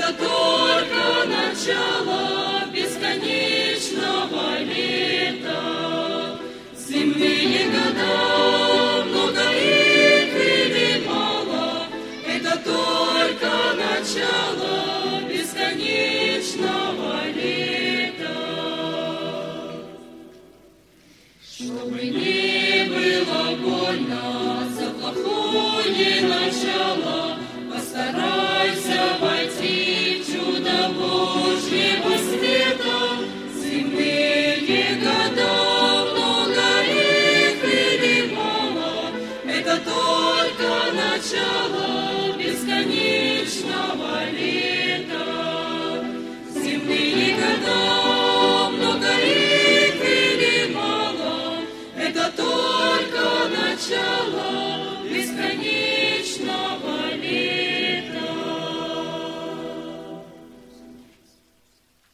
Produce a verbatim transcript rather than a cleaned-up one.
Это только начало бесконечного лета. Земные года, много их или мало, это только начало бесконечного лета. Чтобы не было больно за плохое начало, постарайся войти в чудо Божьего